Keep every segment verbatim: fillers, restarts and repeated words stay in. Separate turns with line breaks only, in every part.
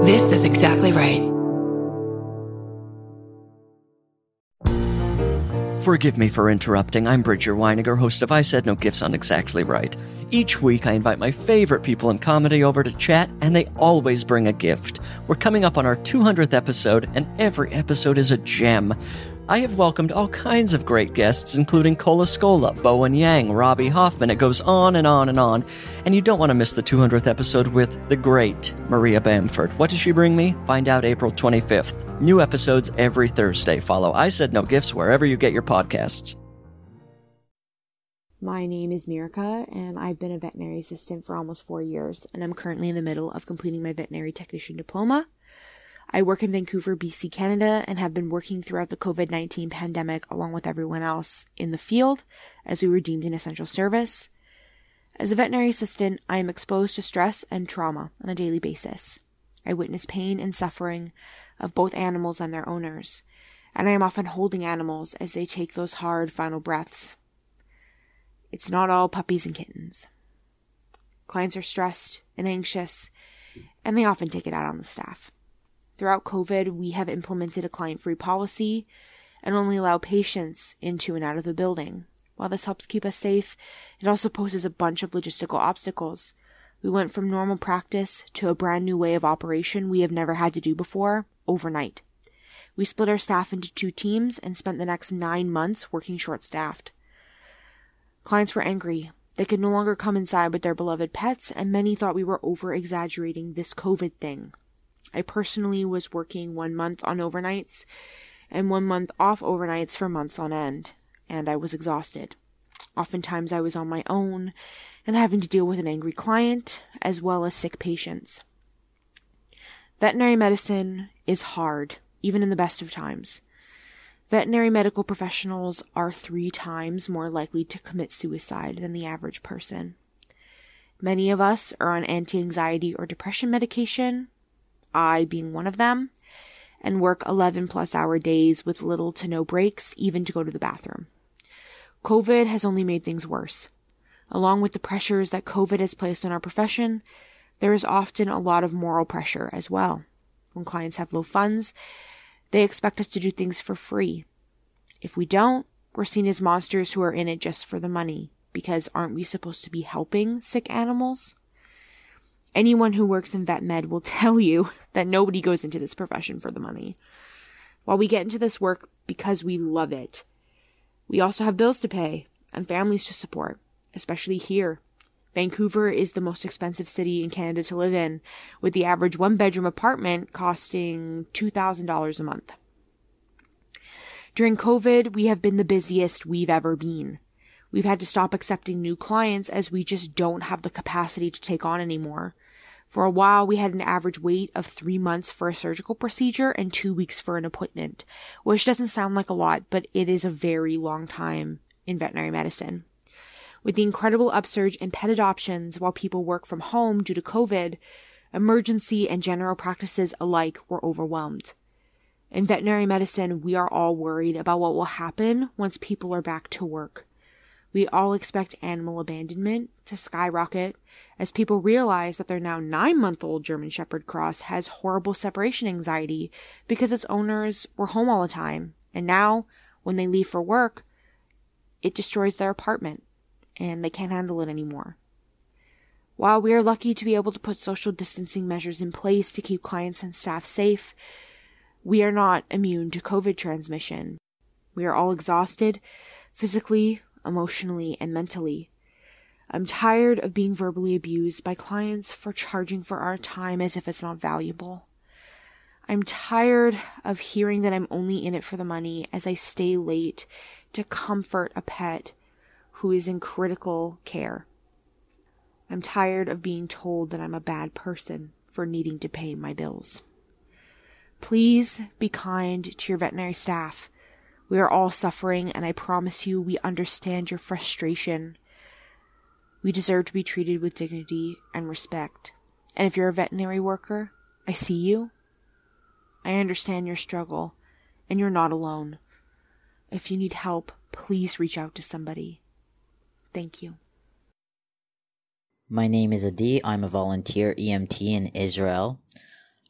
This is exactly right.
Forgive me for interrupting. I'm Bridger Weiniger, host of I Said No Gifts on Exactly Right. Each week, I invite my favorite people in comedy over to chat, and they always bring a gift. We're coming up on our two hundredth episode, and every episode is a gem. I have welcomed all kinds of great guests, including Cola Scola, Bowen Yang, Robbie Hoffman. It goes on and on and on. And you don't want to miss the two hundredth episode with the great Maria Bamford. What does she bring me? Find out April twenty-fifth. New episodes every Thursday. Follow I Said No Gifts wherever you get your podcasts.
My name is Mirka, and I've been a veterinary assistant for almost four years, and I'm currently in the middle of completing my veterinary technician diploma. I work in Vancouver, B C, Canada, and have been working throughout the covid nineteen pandemic along with everyone else in the field, as we were deemed an essential service. As a veterinary assistant, I am exposed to stress and trauma on a daily basis. I witness pain and suffering of both animals and their owners, and I am often holding animals as they take those hard final breaths. It's not all puppies and kittens. Clients are stressed and anxious, and they often take it out on the staff. Throughout COVID, we have implemented a client-free policy and only allow patients into and out of the building. While this helps keep us safe, it also poses a bunch of logistical obstacles. We went from normal practice to a brand new way of operation we have never had to do before, overnight. We split our staff into two teams and spent the next nine months working short-staffed. Clients were angry. They could no longer come inside with their beloved pets, and many thought we were over-exaggerating this COVID thing. I personally was working one month on overnights and one month off overnights for months on end, and I was exhausted. Oftentimes I was on my own and having to deal with an angry client as well as sick patients. Veterinary medicine is hard, even in the best of times. Veterinary medical professionals are three times more likely to commit suicide than the average person. Many of us are on anti-anxiety or depression medication, I being one of them, and work eleven plus hour days with little to no breaks, even to go to the bathroom. COVID has only made things worse. Along with the pressures that COVID has placed on our profession, there is often a lot of moral pressure as well. When clients have low funds, they expect us to do things for free. If we don't, we're seen as monsters who are in it just for the money, because aren't we supposed to be helping sick animals? Anyone who works in vet med will tell you that nobody goes into this profession for the money. While we get into this work because we love it, we also have bills to pay and families to support, especially here. Vancouver is the most expensive city in Canada to live in, with the average one-bedroom apartment costing two thousand dollars a month. During COVID, we have been the busiest we've ever been. We've had to stop accepting new clients as we just don't have the capacity to take on anymore. For a while, we had an average wait of three months for a surgical procedure and two weeks for an appointment, which doesn't sound like a lot, but it is a very long time in veterinary medicine. With the incredible upsurge in pet adoptions while people work from home due to COVID, emergency and general practices alike were overwhelmed. In veterinary medicine, we are all worried about what will happen once people are back to work. We all expect animal abandonment to skyrocket as people realize that their now nine-month-old German Shepherd Cross has horrible separation anxiety because its owners were home all the time, and now, when they leave for work, it destroys their apartment, and they can't handle it anymore. While we are lucky to be able to put social distancing measures in place to keep clients and staff safe, we are not immune to COVID transmission. We are all exhausted, physically, emotionally, and mentally. I'm tired of being verbally abused by clients for charging for our time as if it's not valuable. I'm tired of hearing that I'm only in it for the money as I stay late to comfort a pet who is in critical care. I'm tired of being told that I'm a bad person for needing to pay my bills. Please be kind to your veterinary staff. We are all suffering, and I promise you we understand your frustration. We deserve to be treated with dignity and respect. And if you're a veterinary worker, I see you. I understand your struggle, and you're not alone. If you need help, please reach out to somebody. Thank you.
My name is Adi. I'm a volunteer E M T in Israel.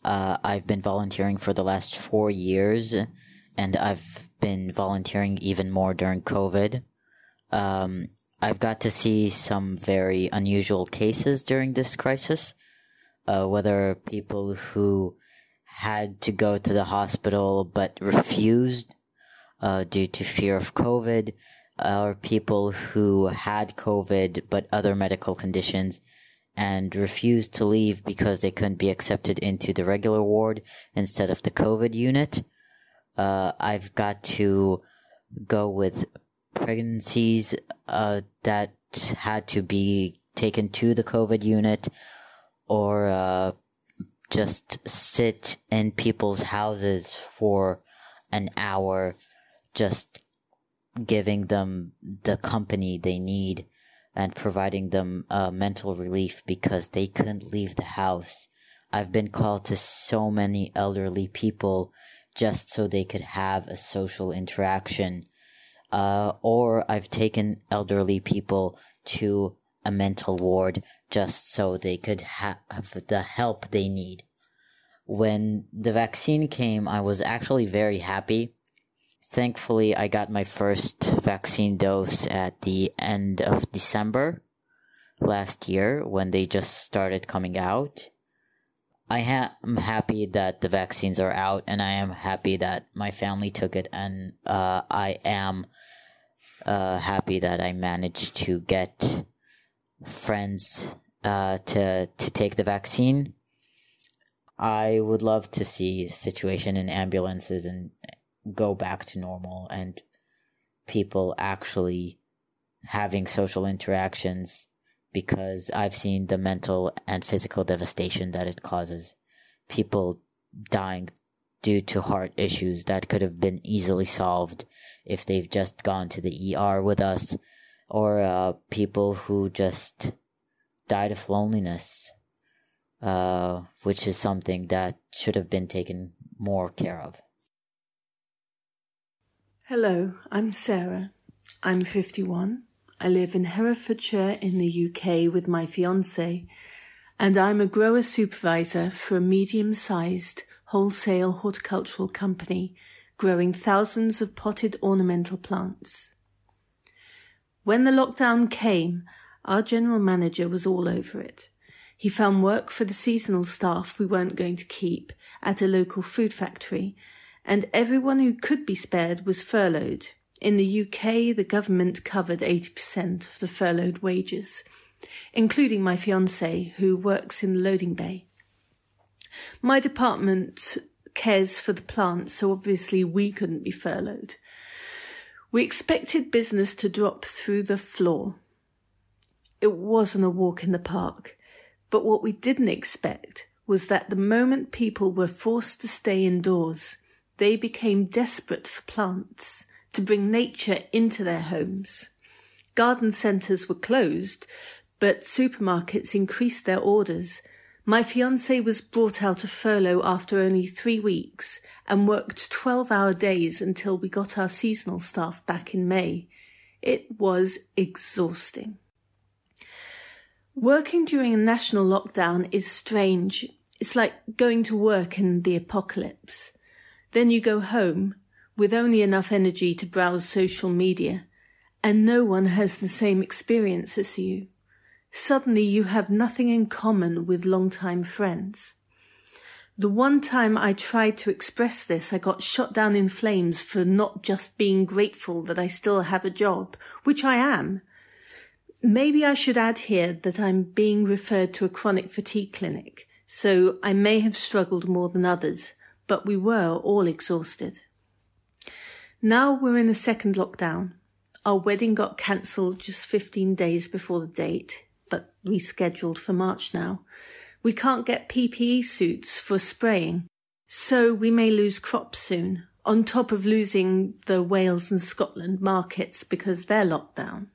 Uh, I've been volunteering for the last four years, and I've been volunteering even more during COVID. Um, I've got to see some very unusual cases during this crisis, uh, whether people who had to go to the hospital but refused uh, due to fear of COVID, or people who had COVID but other medical conditions and refused to leave because they couldn't be accepted into the regular ward instead of the COVID unit. Uh, I've got to go with pregnancies uh, that had to be taken to the COVID unit, or uh, just sit in people's houses for an hour, just giving them the company they need and providing them uh, mental relief because they couldn't leave the house. I've been called to so many elderly people just so they could have a social interaction. Uh, or I've taken elderly people to a mental ward just so they could ha- have the help they need. When the vaccine came, I was actually very happy. Thankfully, I got my first vaccine dose at the end of December last year when they just started coming out. I ha- am happy that the vaccines are out, and I am happy that my family took it, and uh, I am uh, happy that I managed to get friends uh, to to take the vaccine. I would love to see the situation in ambulances and go back to normal and people actually having social interactions, because I've seen the mental and physical devastation that it causes. People dying due to heart issues that could have been easily solved if they've just gone to the E R with us, or uh, people who just died of loneliness, uh, which is something that should have been taken more care of.
Hello, I'm Sarah. I'm fifty-one. I live in Herefordshire in the U K with my fiancé, and I'm a grower supervisor for a medium-sized wholesale horticultural company growing thousands of potted ornamental plants. When the lockdown came, our general manager was all over it. He found work for the seasonal staff we weren't going to keep at a local food factory, and everyone who could be spared was furloughed. In the U K, the government covered eighty percent of the furloughed wages, including my fiancé, who works in the loading bay. My department cares for the plants, so obviously we couldn't be furloughed. We expected business to drop through the floor. It wasn't a walk in the park, but what we didn't expect was that the moment people were forced to stay indoors, they became desperate for plants to bring nature into their homes. Garden centres were closed, but supermarkets increased their orders. My fiancé was brought out of furlough after only three weeks and worked twelve-hour days until we got our seasonal staff back in May. It was exhausting. Working during a national lockdown is strange. It's like going to work in the apocalypse. Then you go home with only enough energy to browse social media, and no one has the same experience as you. Suddenly you have nothing in common with long-time friends. The one time I tried to express this, I got shot down in flames for not just being grateful that I still have a job, which I am. Maybe I should add here that I'm being referred to a chronic fatigue clinic, so I may have struggled more than others, but we were all exhausted. Now we're in a second lockdown. Our wedding got cancelled just fifteen days before the date, but rescheduled for March now. We can't get P P E suits for spraying, so we may lose crops soon, on top of losing the Wales and Scotland markets because they're locked down.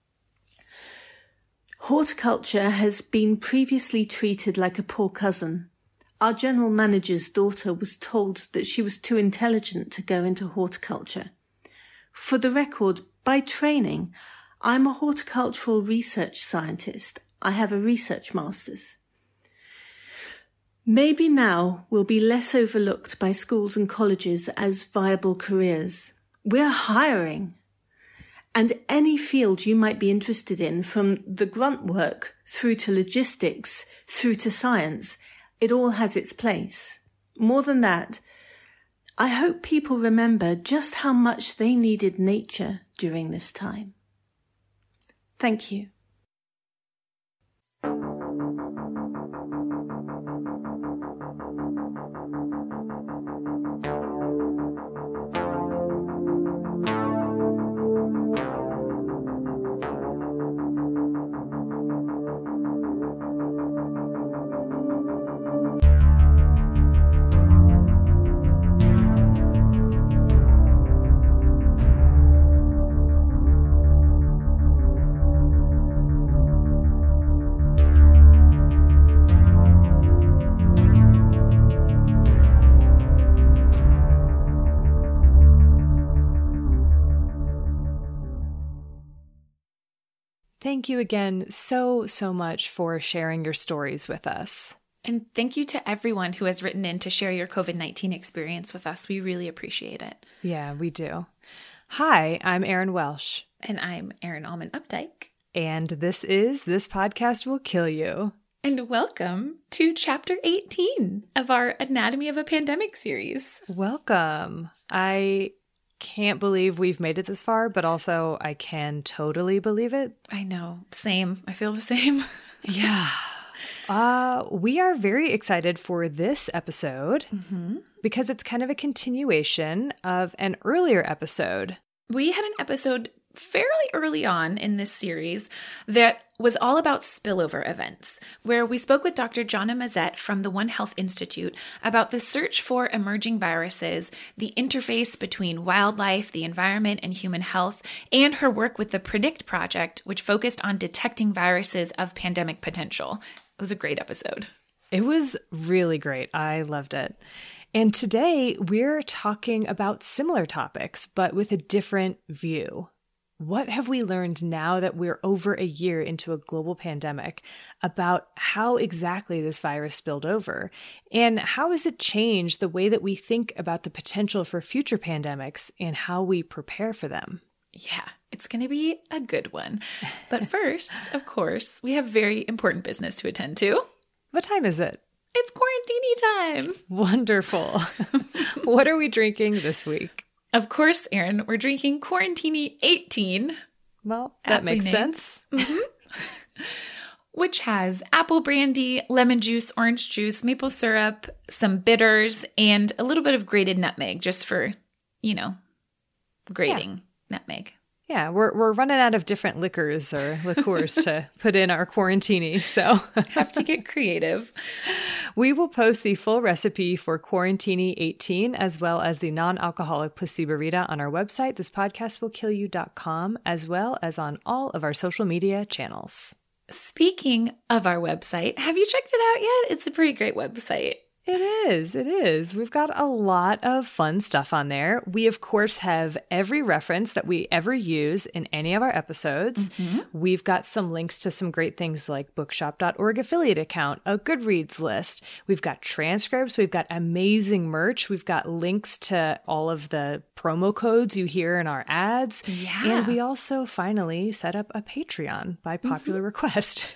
Horticulture has been previously treated like a poor cousin. Our general manager's daughter was told that she was too intelligent to go into horticulture. For the record, by training, I'm a horticultural research scientist. I have a research master's. Maybe now we'll be less overlooked by schools and colleges as viable careers. We're hiring. And any field you might be interested in, from the grunt work through to logistics, through to science, it all has its place. More than that, I hope people remember just how much they needed nature during this time. Thank you.
Thank you again so, so much for sharing your stories with us.
And thank you to everyone who has written in to share your COVID nineteen experience with us. We really appreciate it.
Yeah, we do. Hi, I'm Erin Welsh.
And I'm Erin Allman Updike.
And this is This Podcast Will Kill You.
And welcome to Chapter eighteen of our Anatomy of a Pandemic series.
Welcome. I can't believe we've made it this far, but also I can totally believe it.
I know. Same. I feel the same.
Yeah. Uh, we are very excited for this episode mm-hmm. because it's kind of a continuation of an earlier episode.
We had an episode fairly early on in this series that was all about spillover events, where we spoke with Doctor Jonna Mazet from the One Health Institute about the search for emerging viruses, the interface between wildlife, the environment, and human health, and her work with the PREDICT project, which focused on detecting viruses of pandemic potential. It was a great episode.
It was really great. I loved it. And today we're talking about similar topics, but with a different view. What have we learned now that we're over a year into a global pandemic about how exactly this virus spilled over? And how has it changed the way that we think about the potential for future pandemics and how we prepare for them?
Yeah, it's going to be a good one. But first, of course, we have very important business to attend to.
What time is it?
It's quarantini time.
Wonderful. What are we drinking this week?
Of course, Erin, we're drinking Quarantini eighteen.
Well, that makes named. sense.
Mm-hmm. Which has apple brandy, lemon juice, orange juice, maple syrup, some bitters, and a little bit of grated nutmeg, just for, you know, grating yeah. nutmeg.
Yeah, we're we're running out of different liquors or liqueurs to put in our quarantini, so
have to get creative.
We will post the full recipe for Quarantini eighteen as well as the non-alcoholic Placiborita on our website, this podcast will kill you dot com, as well as on all of our social media channels.
Speaking of our website, have you checked it out yet? It's a pretty great website.
It is. It is. We've got a lot of fun stuff on there. We, of course, have every reference that we ever use in any of our episodes. Mm-hmm. We've got some links to some great things like bookshop dot org affiliate account, a Goodreads list. We've got transcripts. We've got amazing merch. We've got links to all of the promo codes you hear in our ads.
Yeah.
And we also finally set up a Patreon by popular mm-hmm. request.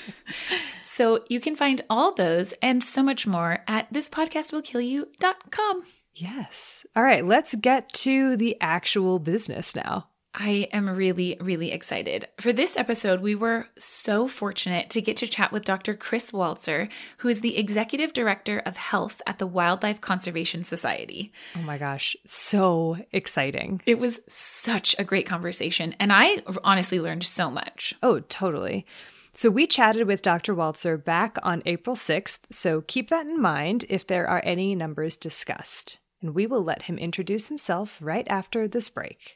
So you can find all those and so much more at this podcast will kill you dot com.
Yes. All right, let's get to the actual business now.
I am really, really excited. For this episode, we were so fortunate to get to chat with Doctor Chris Walzer, who is the Executive Director of Health at the Wildlife Conservation Society.
Oh my gosh, so exciting.
It was such a great conversation, and I honestly learned so much.
Oh, totally. So we chatted with Doctor Walzer back on April sixth, so keep that in mind if there are any numbers discussed. And we will let him introduce himself right after this break.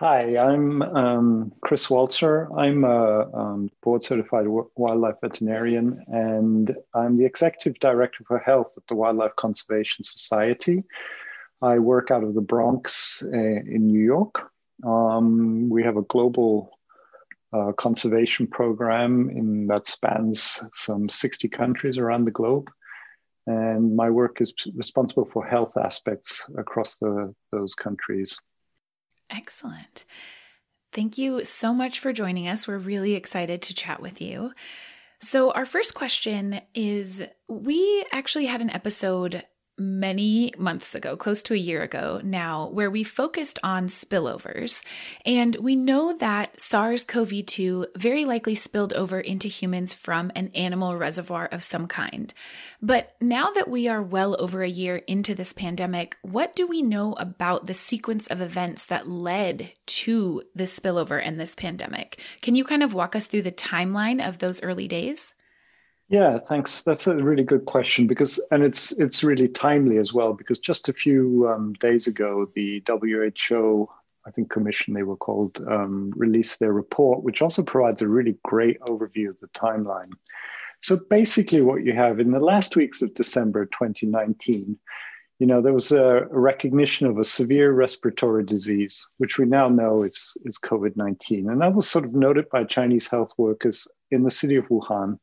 Hi, I'm um, Chris Walzer. I'm a um, board-certified w- wildlife veterinarian, and I'm the Executive Director for Health at the Wildlife Conservation Society. I work out of the Bronx uh, in New York. Um, we have a global uh, conservation program in, that spans some sixty countries around the globe. And my work is responsible for health aspects across the, those countries.
Excellent. Thank you so much for joining us. We're really excited to chat with you. So our first question is, we actually had an episode many months ago, close to a year ago now, where we focused on spillovers. And we know that SARS-C o V two very likely spilled over into humans from an animal reservoir of some kind. But now that we are well over a year into this pandemic, what do we know about the sequence of events that led to this spillover and this pandemic? Can you kind of walk us through the timeline of those early days?
Yeah, thanks. That's a really good question because, and it's it's really timely as well, because just a few um, days ago, the W H O, I think commission they were called, um, released their report, which also provides a really great overview of the timeline. So basically what you have in the last weeks of December twenty nineteen, you know, there was a, a recognition of a severe respiratory disease, which we now know is, is COVID nineteen. And that was sort of noted by Chinese health workers in the city of Wuhan.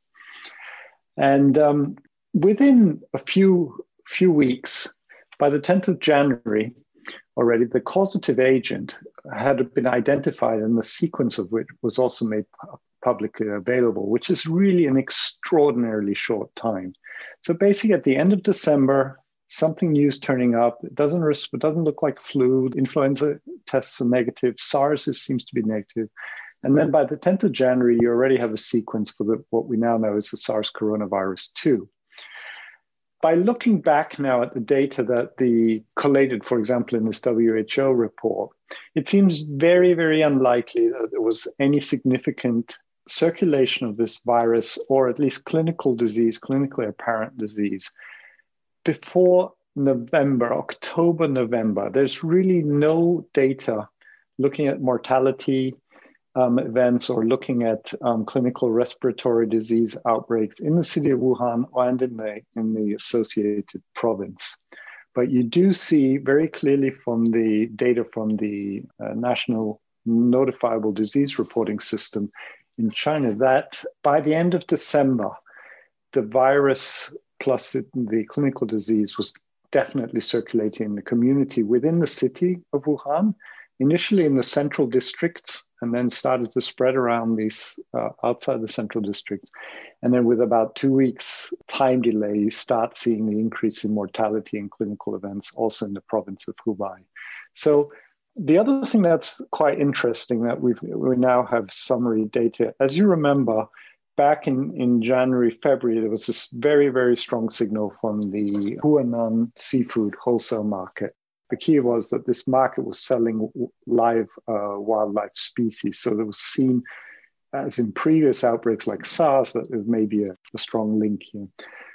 And um, within a few few weeks, by the tenth of January already, the causative agent had been identified and the sequence of which was also made publicly available, which is really an extraordinarily short time. So basically at the end of December, something new is turning up. It doesn't, it doesn't look like flu. Influenza tests are negative. SARS is, seems to be negative. And then by the tenth of January, you already have a sequence for the, what we now know is the SARS coronavirus two. By looking back now at the data that the collated, for example, in this W H O report, it seems very, very unlikely that there was any significant circulation of this virus, or at least clinical disease, clinically apparent disease, before November, October, November. There's really no data looking at mortality Um, events or looking at um, clinical respiratory disease outbreaks in the city of Wuhan and in the, in the associated province. But you do see very clearly from the data from the uh, National Notifiable Disease Reporting System in China that by the end of December, the virus plus the clinical disease was definitely circulating in the community within the city of Wuhan, initially in the central districts, and then started to spread around these uh, outside the central districts. And then with about two weeks time delay, you start seeing the increase in mortality and clinical events also in the province of Hubei. So the other thing that's quite interesting that we've, we now have summary data, as you remember, back in, in January, February, there was this very, very strong signal from the Huanan seafood wholesale market. The key was that this market was selling live uh, wildlife species. So there was seen, as in previous outbreaks like SARS, that there may be a, a strong link here.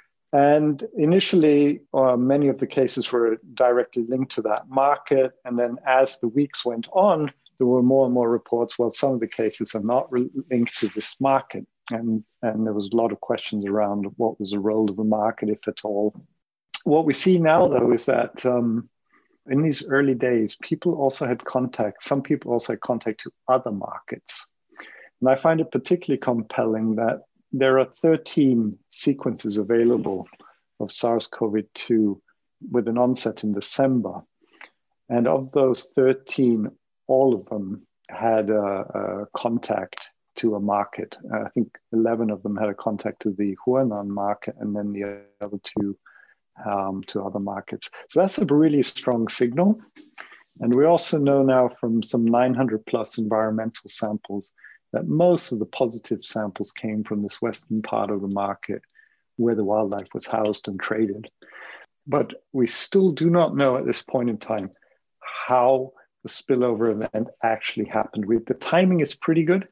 And initially, uh, many of the cases were directly linked to that market. And then as the weeks went on, there were more and more reports, well, some of the cases are not re- linked to this market. And, and there was a lot of questions around what was the role of the market, if at all. What we see now, though, is that um, in these early days, people also had contact, some people also had contact to other markets. And I find it particularly compelling that there are thirteen sequences available of SARS-C o V two with an onset in December. And of those thirteen, all of them had a, a contact to a market. Uh, I think eleven of them had a contact to the Huanan market, and then the other two Um, to other markets. So that's a really strong signal. And we also know now from some nine hundred plus environmental samples that most of the positive samples came from this western part of the market where the wildlife was housed and traded. But we still do not know at this point in time how the spillover event actually happened. We, the timing is pretty good.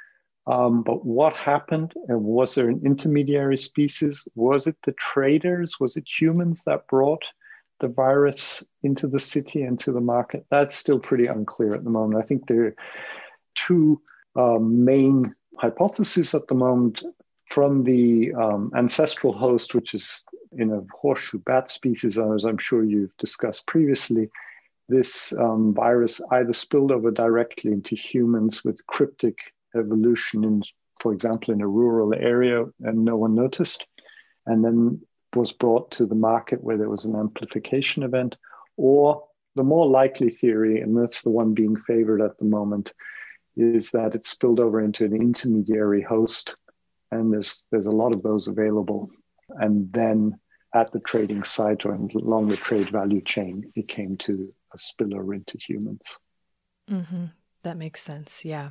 Um, but what happened, and was there an intermediary species? Was it the traders? Was it humans that brought the virus into the city and to the market, that's still pretty unclear at the moment. I think there are two uh, main hypotheses at the moment from the um, ancestral host, which is in a horseshoe bat species, as I'm sure you've discussed previously. This um, virus either spilled over directly into humans with cryptic evolution, in, for example, in a rural area, and no one noticed, and then was brought to the market where there was an amplification event, or the more likely theory, and that's the one being favored at the moment, is that it spilled over into an intermediary host, and there's there's a lot of those available, and then at the trading site or along the trade value chain, it came to a spillover into humans.
Mm-hmm. That makes sense. Yeah.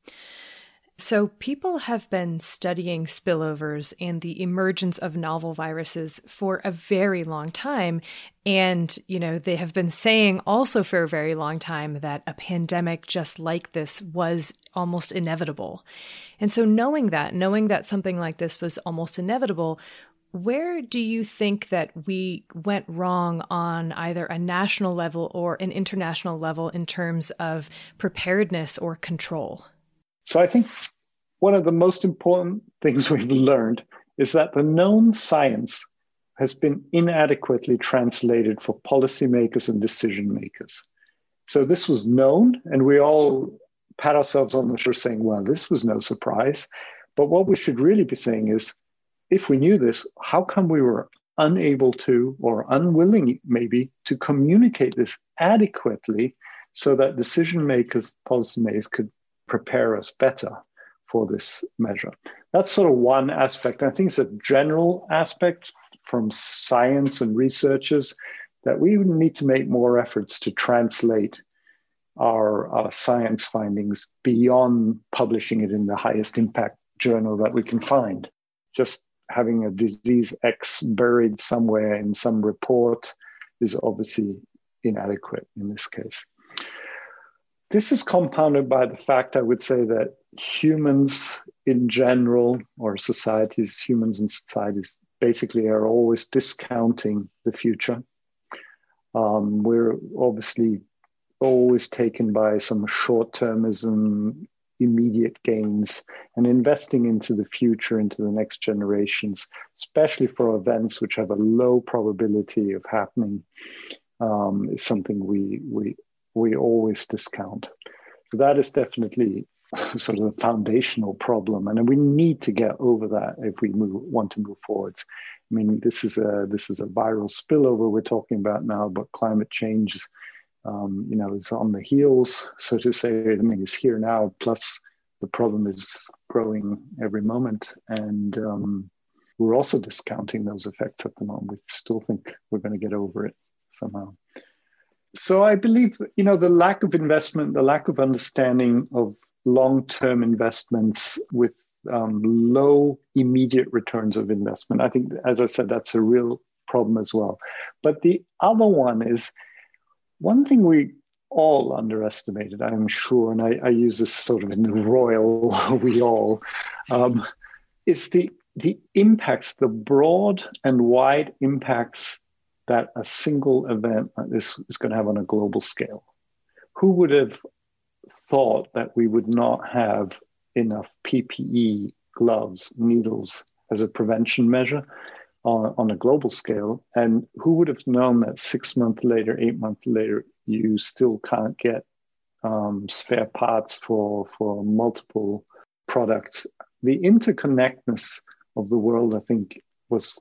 So people have been studying spillovers and the emergence of novel viruses for a very long time. And, you know, they have been saying also for a very long time that a pandemic just like this was almost inevitable. And so knowing that, knowing that something like this was almost inevitable, where do you think that we went wrong on either a national level or an international level in terms of preparedness or control?
So I think one of the most important things we've learned is that the known science has been inadequately translated for policymakers and decision makers. So this was known, and we all pat ourselves on the shoulder saying, well, this was no surprise. But what we should really be saying is, if we knew this, how come we were unable to, or unwilling maybe, to communicate this adequately so that decision makers, policymakers could prepare us better for this measure? That's sort of one aspect. I think it's a general aspect from science and researchers that we would need to make more efforts to translate our uh, science findings beyond publishing it in the highest impact journal that we can find. Just having a disease X buried somewhere in some report is obviously inadequate in this case. This is compounded by the fact, I would say, that humans in general, or societies, humans and societies, basically are always discounting the future. Um, we're obviously always taken by some short-termism, immediate gains, and investing into the future, into the next generations, especially for events which have a low probability of happening, um, is something we we we always discount. So that is definitely sort of a foundational problem, and we need to get over that if we move, want to move forwards. I mean, this is a this is a viral spillover we're talking about now, but climate change, um, you know, is on the heels, so to say. I mean, it's here now. Plus, the problem is growing every moment, and um, we're also discounting those effects at the moment. We still think we're going to get over it somehow. So I believe, you know, the lack of investment, the lack of understanding of long-term investments with um, low immediate returns of investment. I think, as I said, that's a real problem as well. But the other one is, one thing we all underestimated, I'm sure, and I, I use this sort of in the royal we all, um, is the, the impacts, the broad and wide impacts that a single event like this is going to have on a global scale. Who would have thought that we would not have enough P P E, gloves, needles as a prevention measure on, on a global scale? And who would have known that six months later, eight months later, you still can't get um, spare parts for, for multiple products? The interconnectedness of the world, I think, was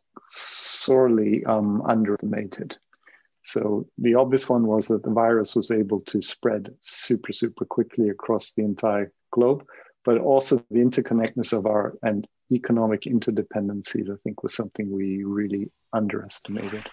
sorely um, underestimated. So the obvious one was that the virus was able to spread super, super quickly across the entire globe, but also the interconnectedness of our and economic interdependencies, I think, was something we really underestimated.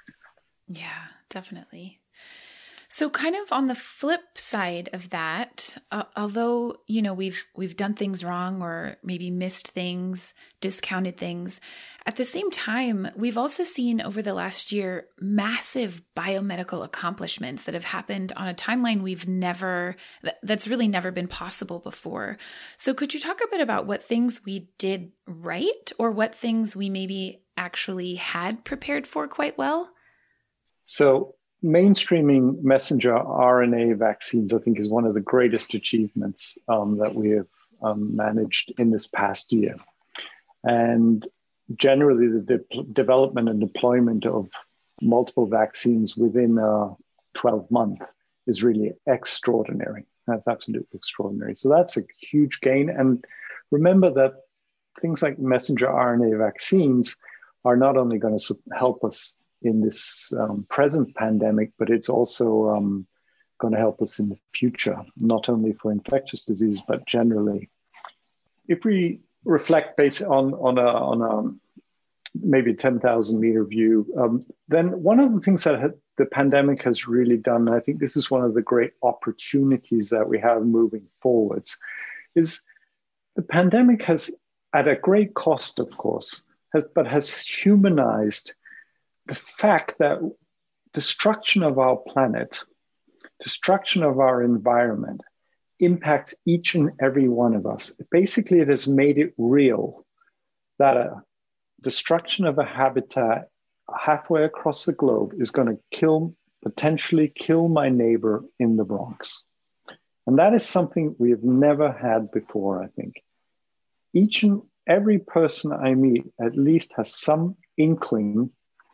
Yeah, definitely. So kind of on the flip side of that, uh, although, you know, we've we've done things wrong or maybe missed things, discounted things, at the same time, we've also seen over the last year massive biomedical accomplishments that have happened on a timeline we've never, that's really never been possible before. So could you talk a bit about what things we did right or what things we maybe actually had prepared for quite well?
So mainstreaming messenger R N A vaccines, I think, is one of the greatest achievements um, that we have um, managed in this past year. And generally, the de- development and deployment of multiple vaccines within a twelve month is really extraordinary. That's absolutely extraordinary. So that's a huge gain. And remember that things like messenger R N A vaccines are not only going to help us in this um, present pandemic, but it's also um, going to help us in the future, not only for infectious disease, but generally. If we reflect based on, on, a, on a maybe ten thousand meter view, um, then one of the things that ha- the pandemic has really done, and I think this is one of the great opportunities that we have moving forwards, is the pandemic has, at a great cost, of course, has, but has humanized the fact that destruction of our planet, destruction of our environment impacts each and every one of us. Basically, it has made it real that a destruction of a habitat halfway across the globe is going to kill, potentially kill my neighbor in the Bronx. And that is something we have never had before, I think. Each and every person I meet at least has some inkling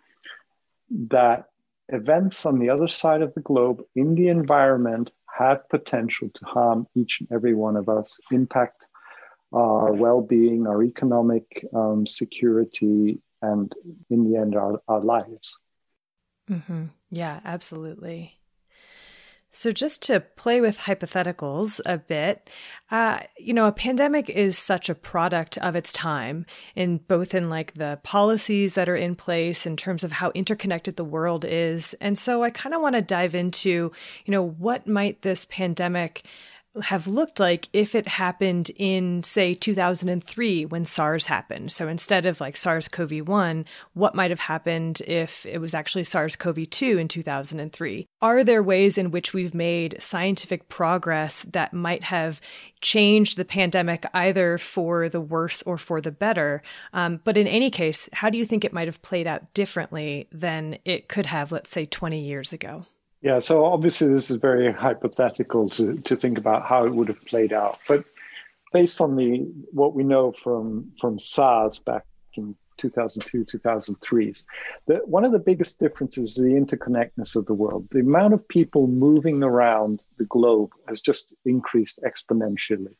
that events on the other side of the globe in the environment have potential to harm each and every one of us, impact our well-being, our economic um, security, and in the end, our, our lives.
Mm-hmm. Yeah, absolutely. So just to play with hypotheticals a bit, uh, you know, a pandemic is such a product of its time, in both in like the policies that are in place in terms of how interconnected the world is. And so I kind of want to dive into, you know, what might this pandemic have looked like if it happened in, say, two thousand three when SARS happened. So instead of like SARS-C o V one, what might have happened if it was actually SARS-C o V two in two thousand three? Are there ways in which we've made scientific progress that might have changed the pandemic either for the worse or for the better? Um, but in any case, how do you think it might have played out differently than it could have, let's say, twenty years ago?
Yeah, so obviously this is very hypothetical to, to think about how it would have played out. But based on the what we know from, from SARS back in two thousand two, two thousand three, the, one of the biggest differences is the interconnectedness of the world. The amount of people moving around the globe has just increased exponentially.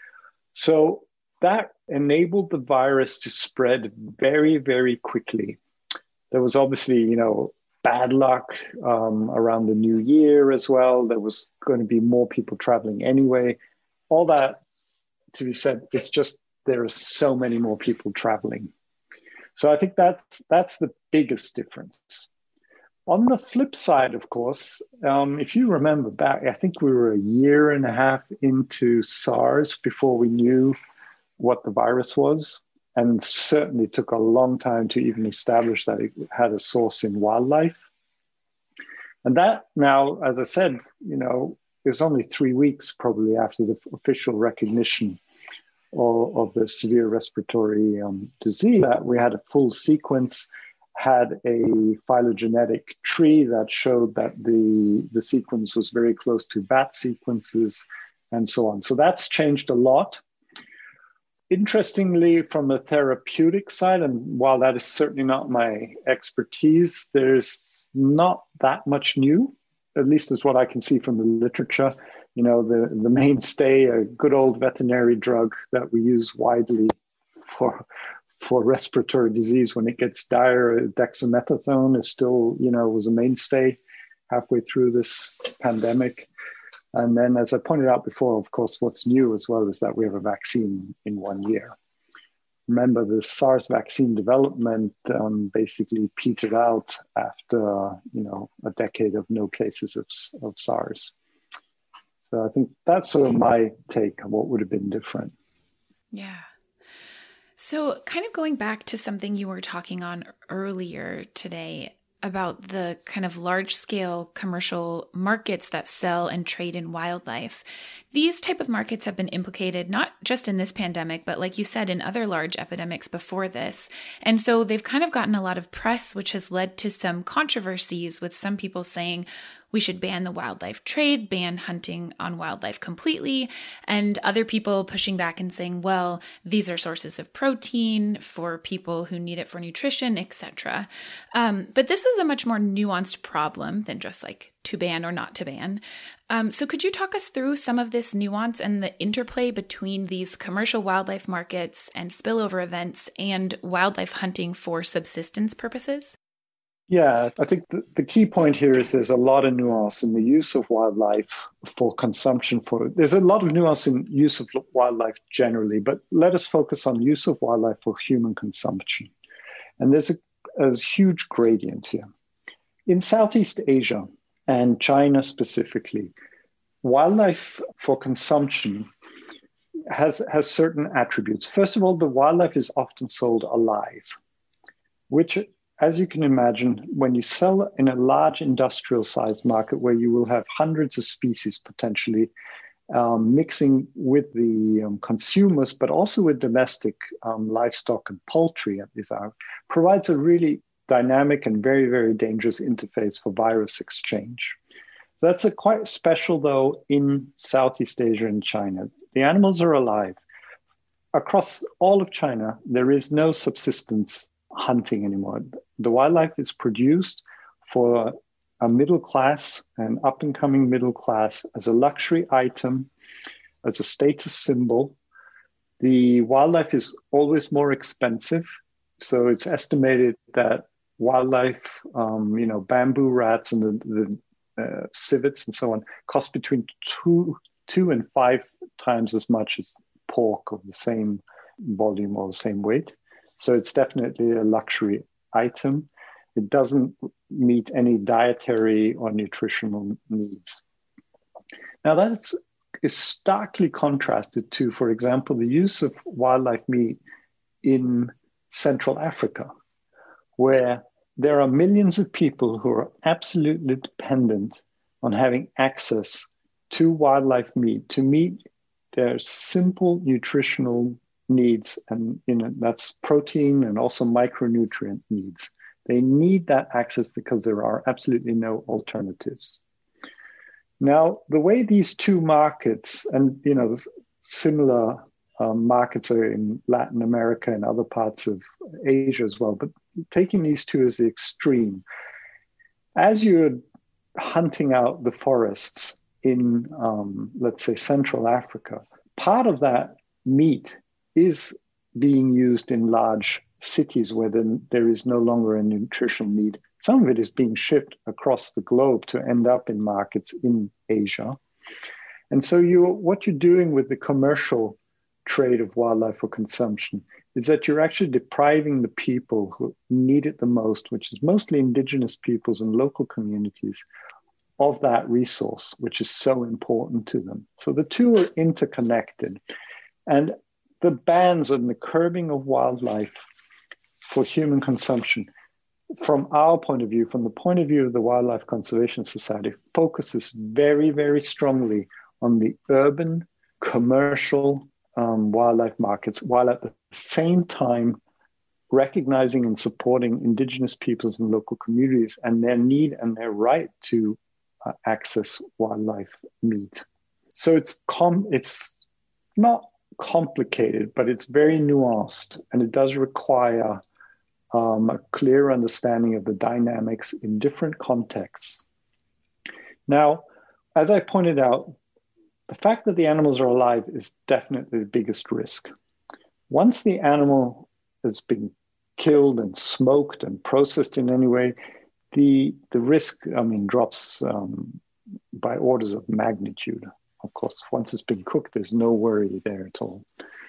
So that enabled the virus to spread very, very quickly. There was obviously, you know, bad luck um, around the new year as well. There was going to be more people traveling anyway. All that to be said, it's just there are so many more people traveling. So I think that's, that's the biggest difference. On the flip side, of course, um, if you remember back, I think we were a year and a half into SARS before we knew what the virus was. And certainly took a long time to even establish that it had a source in wildlife. And that now, as I said, you know, it was only three weeks probably after the official recognition of, of the severe respiratory um, disease that we had a full sequence, had a phylogenetic tree that showed that the, the sequence was very close to bat sequences and so on. So that's changed a lot. Interestingly, from the therapeutic side, and while that is certainly not my expertise, there's not that much new, at least as what I can see from the literature. You know, the, the mainstay, a good old veterinary drug that we use widely for, for respiratory disease when it gets dire, dexamethasone is still, you know, was a mainstay halfway through this pandemic. And then, as I pointed out before, of course, what's new as well is that we have a vaccine in one year. Remember, the SARS vaccine development um, basically petered out after, you know, a decade of no cases of, of SARS. So I think that's sort of my take on what would have been different.
Yeah. So kind of going back to something you were talking on earlier today, about the kind of large scale commercial markets that sell and trade in wildlife. These type of markets have been implicated not just in this pandemic, but like you said, in other large epidemics before this. And so they've kind of gotten a lot of press, which has led to some controversies with some people saying, we should ban the wildlife trade, ban hunting on wildlife completely, and other people pushing back and saying, well, these are sources of protein for people who need it for nutrition, et cetera. Um, but this is a much more nuanced problem than just like to ban or not to ban. Um, so could you talk us through some of this nuance and the interplay between these commercial wildlife markets and spillover events and wildlife hunting for subsistence purposes?
Yeah, I think the, the key point here is there's a lot of nuance in the use of wildlife for consumption. For there's a lot of nuance in use of wildlife generally, but let us focus on use of wildlife for human consumption. And there's a, a huge gradient here. In Southeast Asia and China specifically, wildlife for consumption has, has certain attributes. First of all, the wildlife is often sold alive, which, as you can imagine, when you sell in a large industrial sized market where you will have hundreds of species potentially um, mixing with the um, consumers, but also with domestic um, livestock and poultry at this hour, provides a really dynamic and very, very dangerous interface for virus exchange. So that's a quite special, though, in Southeast Asia and China. The animals are alive. Across all of China, there is no subsistence hunting anymore. The wildlife is produced for a middle class and up and coming middle class as a luxury item, as a status symbol. The wildlife is always more expensive. So it's estimated that wildlife, um, you know, bamboo rats and the, the uh, civets and so on cost between two, two and five times as much as pork of the same volume or the same weight. So it's definitely a luxury item. It doesn't meet any dietary or nutritional needs. Now that is starkly contrasted to, for example, the use of wildlife meat in Central Africa, where there are millions of people who are absolutely dependent on having access to wildlife meat to meet their simple nutritional needs, and you know that's protein and also micronutrient needs. They need that access because there are absolutely no alternatives. Now, the way these two markets, and you know, similar um, markets are in Latin America and other parts of Asia as well, but taking these two as the extreme, as you're hunting out the forests in, um, let's say, Central Africa, part of that meat is being used in large cities where then there is no longer a nutritional need. Some of it is being shipped across the globe to end up in markets in Asia. And so you, what you're doing with the commercial trade of wildlife for consumption is that you're actually depriving the people who need it the most, which is mostly indigenous peoples and local communities, of that resource, which is so important to them. So the two are interconnected. And the bans and the curbing of wildlife for human consumption, from our point of view, from the point of view of the Wildlife Conservation Society, focuses very, very strongly on the urban, commercial um, wildlife markets, while at the same time recognizing and supporting indigenous peoples and local communities and their need and their right to uh, access wildlife meat. So it's com- it's not complicated, but it's very nuanced, and it does require um, a clear understanding of the dynamics in different contexts. Now, as I pointed out, the fact that the animals are alive is definitely the biggest risk. Once the animal has been killed and smoked and processed in any way, the the risk, I mean, drops um, by orders of magnitude. Of course, once it's been cooked, there's no worry there at all.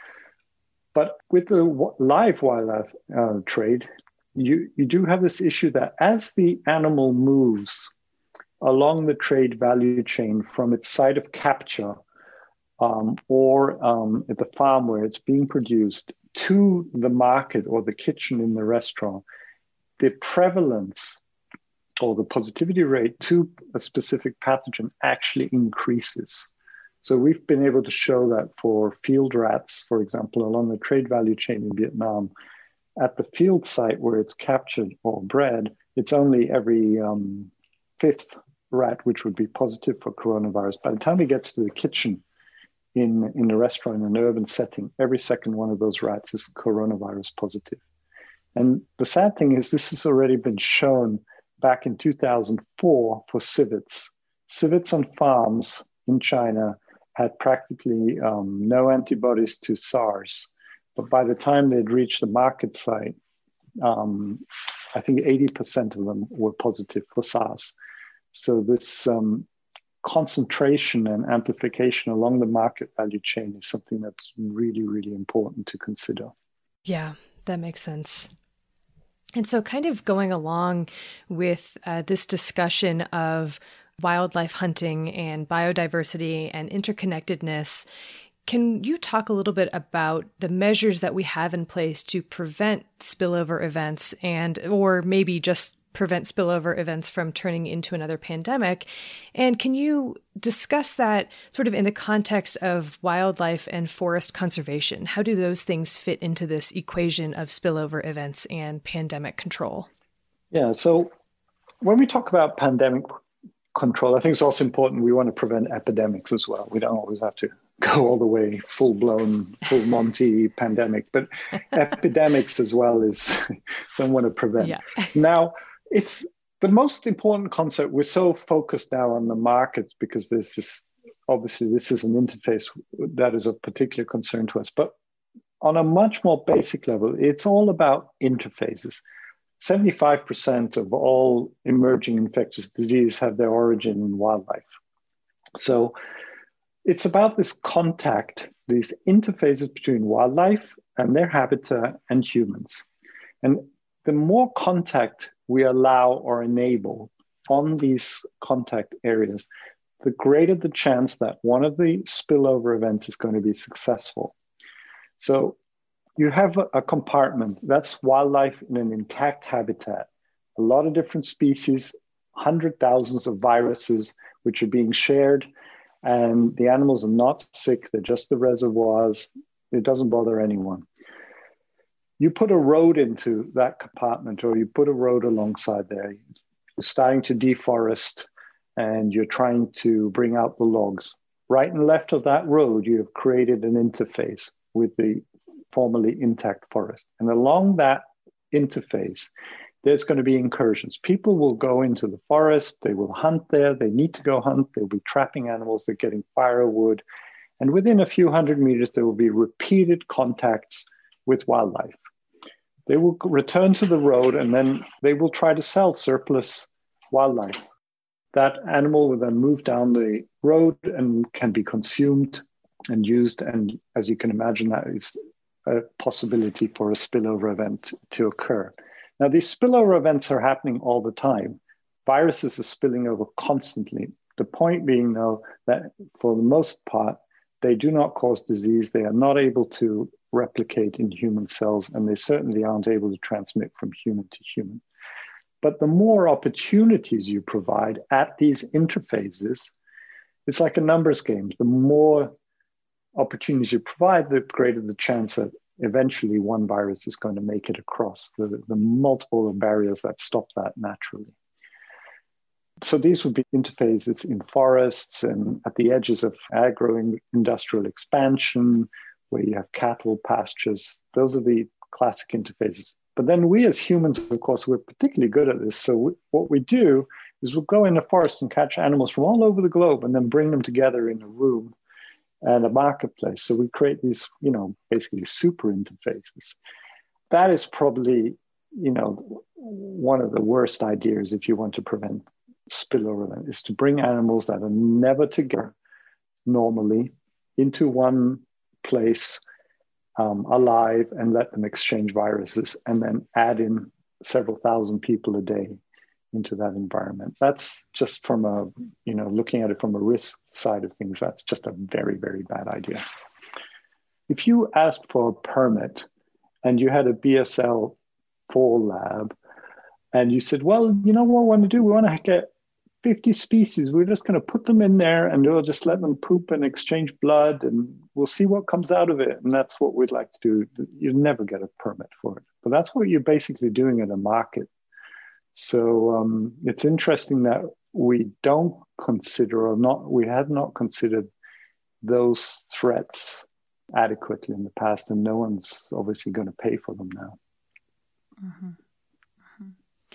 But with the live wildlife uh, trade, you, you do have this issue that as the animal moves along the trade value chain from its site of capture um, or um, at the farm where it's being produced to the market or the kitchen in the restaurant, the prevalence or the positivity rate to a specific pathogen actually increases. So we've been able to show that for field rats, for example, along the trade value chain in Vietnam, at the field site where it's captured or bred, it's only every um, fifth rat which would be positive for coronavirus. By the time it gets to the kitchen in, in a restaurant in an urban setting, every second one of those rats is coronavirus positive. And the sad thing is this has already been shown back in two thousand four for civets. Civets on farms in China had practically um, no antibodies to SARS. But by the time they'd reached the market site, um, I think eighty percent of them were positive for SARS. So this um, concentration and amplification along the market value chain is something that's really, really important to consider.
Yeah, that makes sense. And so kind of going along with uh, this discussion of wildlife hunting and biodiversity and interconnectedness, can you talk a little bit about the measures that we have in place to prevent spillover events and, or maybe just prevent spillover events from turning into another pandemic? And can you discuss that sort of in the context of wildlife and forest conservation? How do those things fit into this equation of spillover events and pandemic control?
Yeah, so when we talk about pandemic control, I think it's also important we want to prevent epidemics as well. We don't always have to go all the way full-blown, full Monty pandemic, but epidemics as well is someone to prevent.
Yeah.
Now, it's the most important concept. We're so focused now on the markets because this is obviously this is an interface that is of particular concern to us. But on a much more basic level, it's all about interfaces. seventy-five percent of all emerging infectious diseases have their origin in wildlife. So it's about this contact, these interfaces between wildlife and their habitat and humans. And the more contact we allow or enable on these contact areas, the greater the chance that one of the spillover events is going to be successful. So you have a, a compartment, that's wildlife in an intact habitat, a lot of different species, hundred thousands of viruses which are being shared, and the animals are not sick, they're just the reservoirs, it doesn't bother anyone. You put a road into that compartment, or you put a road alongside there, you're starting to deforest and you're trying to bring out the logs. Right and left of that road, you have created an interface with the formerly intact forest. And along that interface, there's going to be incursions. People will go into the forest, they will hunt there, they need to go hunt, they'll be trapping animals, they're getting firewood. And within a few hundred meters, there will be repeated contacts with wildlife. They will return to the road and then they will try to sell surplus wildlife. That animal will then move down the road and can be consumed and used. And as you can imagine, that is a possibility for a spillover event to occur. Now, these spillover events are happening all the time. Viruses are spilling over constantly. The point being, though, that for the most part, they do not cause disease. They are not able to replicate in human cells, and they certainly aren't able to transmit from human to human. But the more opportunities you provide at these interfaces, it's like a numbers game. The more opportunities you provide, the greater the chance that eventually one virus is going to make it across the, the multiple barriers that stop that naturally. So these would be interfaces in forests and at the edges of agro-industrial expansion, where you have cattle pastures. Those are the classic interfaces. But then we as humans, of course, we're particularly good at this. So we, what we do is we'll go in the forest and catch animals from all over the globe and then bring them together in a room and a marketplace. So we create these, you know, basically super interfaces. That is probably, you know, one of the worst ideas if you want to prevent spillover, is to bring animals that are never together normally into one place um, alive and let them exchange viruses and then add in several thousand people a day into that environment. That's just from a, you know, looking at it from a risk side of things, that's just a very, very bad idea. If you asked for a permit and you had a B S L four lab, and you said, well, you know what we want to do? We want to get fifty species. We're just going to put them in there and we'll just let them poop and exchange blood and we'll see what comes out of it. And that's what we'd like to do. You'd never get a permit for it. But that's what you're basically doing in a market. So um, it's interesting that we don't consider or not, we had not considered those threats adequately in the past, and no one's obviously going to pay for them now.
Mm-hmm. Mm-hmm.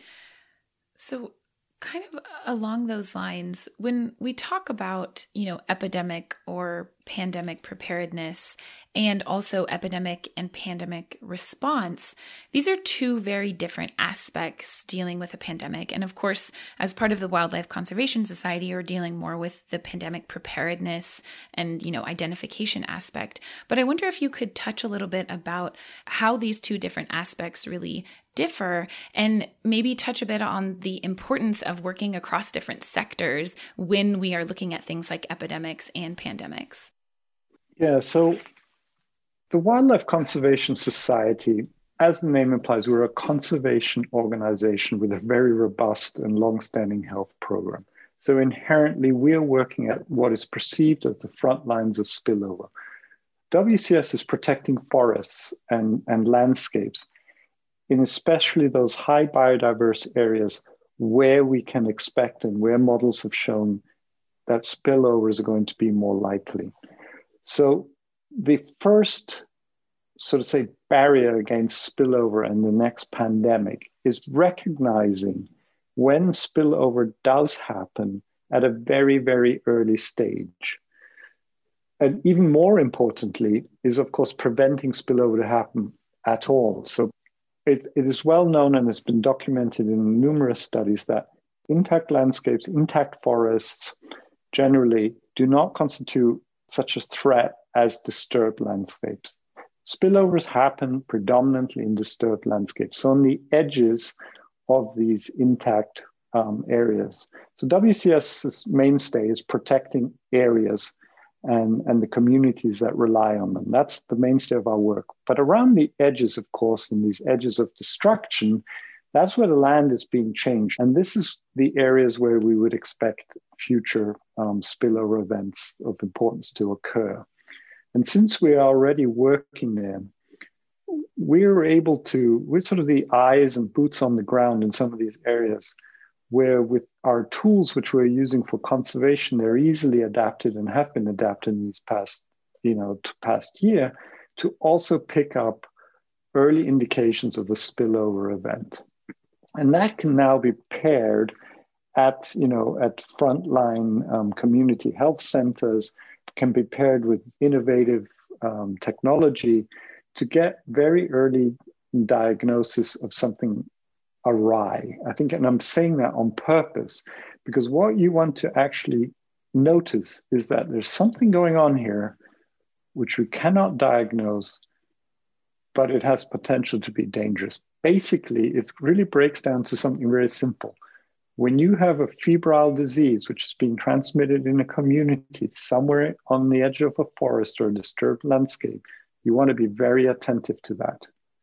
So kind of along those lines, when we talk about, you know, epidemic or pandemic preparedness and also epidemic and pandemic response, these are two very different aspects dealing with a pandemic. And of course, as part of the Wildlife Conservation Society, you're dealing more with the pandemic preparedness and, you know, identification aspect. But I wonder if you could touch a little bit about how these two different aspects really differ, and maybe touch a bit on the importance of working across different sectors when we are looking at things like epidemics and pandemics.
Yeah, so the Wildlife Conservation Society, as the name implies, we're a conservation organization with a very robust and long-standing health program. So inherently, we are working at what is perceived as the front lines of spillover. W C S is protecting forests and, and landscapes, in especially those high biodiverse areas where we can expect and where models have shown that spillovers are going to be more likely. So the first, sort of say, barrier against spillover and the next pandemic is recognizing when spillover does happen at a very, very early stage. And even more importantly is, of course, preventing spillover to happen at all. So It, it is well known and has been documented in numerous studies that intact landscapes, intact forests generally do not constitute such a threat as disturbed landscapes. Spillovers happen predominantly in disturbed landscapes, so on the edges of these intact um, areas. So W C S's mainstay is protecting areas and, and the communities that rely on them. That's the mainstay of our work. But around the edges, of course, and these edges of destruction, that's where the land is being changed. And this is the areas where we would expect future um, spillover events of importance to occur. And since we are already working there, we're able to, we're sort of the eyes and boots on the ground in some of these areas where with our tools, which we're using for conservation, they're easily adapted and have been adapted in these past, you know, past year to also pick up early indications of a spillover event. And that can now be paired at, you know, at frontline um, community health centers, can be paired with innovative um, technology to get very early diagnosis of something awry. I think, and I'm saying that on purpose, because what you want to actually notice is that there's something going on here which we cannot diagnose, but it has potential to be dangerous. Basically, it really breaks down to something very simple. When you have a febrile disease which is being transmitted in a community somewhere on the edge of a forest or a disturbed landscape, you want to be very attentive to that.